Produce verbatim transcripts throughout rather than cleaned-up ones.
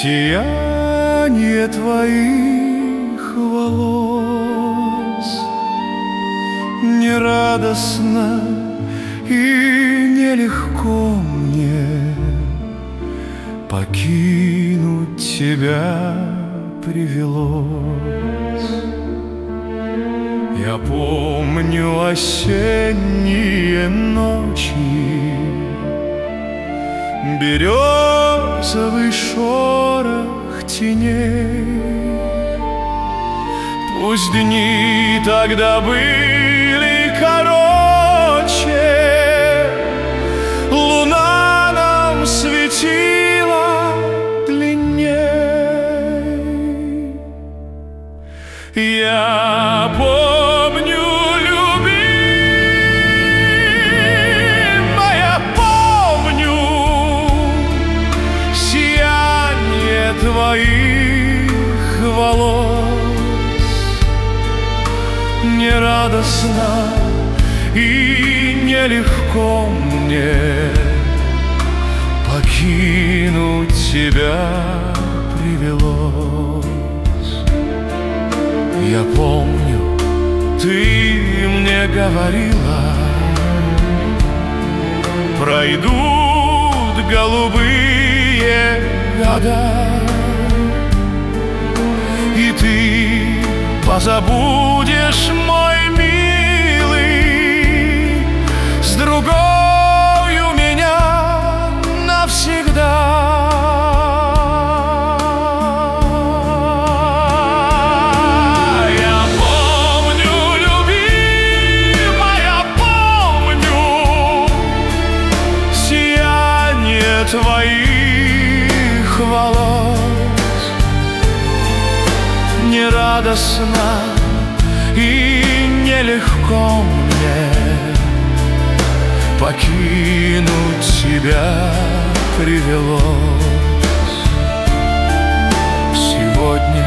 Сияние твоих волос нерадостно и нелегко мне покинуть тебя привелось. Я помню осенние ночи, березовый шорох теней. Пусть дни тогда были короче, луна нам светила длинней. Я помню, любимая, помню сияние твоих волос. Нерадостно и нелегко мне покинуть тебя привелось. Я помню, ты мне говорила, пройдут голубые года, и ты позабудешь, мой милый, с другою меня навсегда. Твоих волос нерадостно и нелегко мне покинуть тебя привелось. Сегодня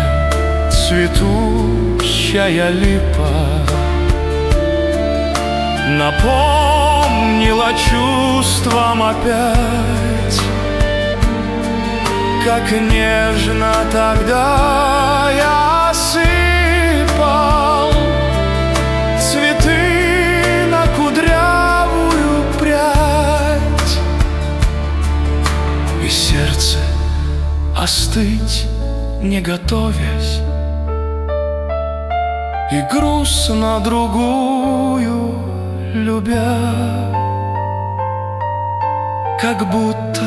цветущая липа напомнила чувствам опять, как нежно тогда я сыпал цветы на кудрявую прядь, и сердце остыть не готовясь, и грустно другую любя, как будто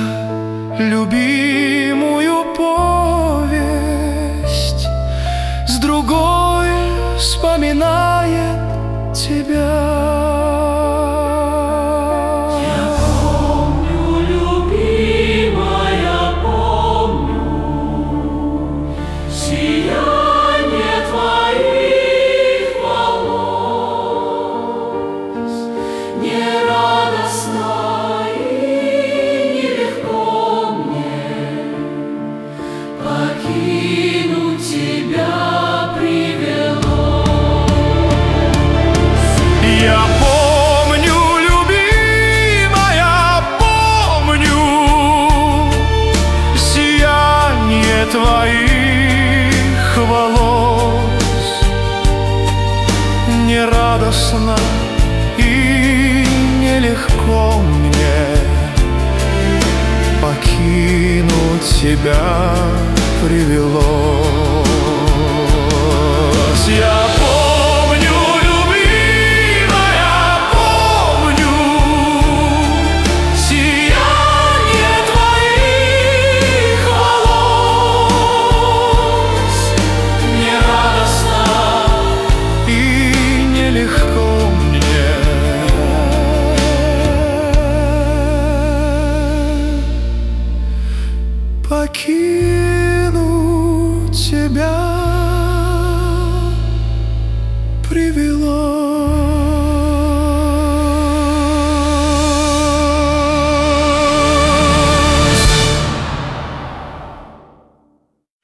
любимую повесть с другой вспоминает тебя. Твоих волос нерадостно и нелегко мне покинуть тебя привелось. Я помню, любимая, помню сияние твоих волос. Нерадостно и нелегко мне покинуть тебя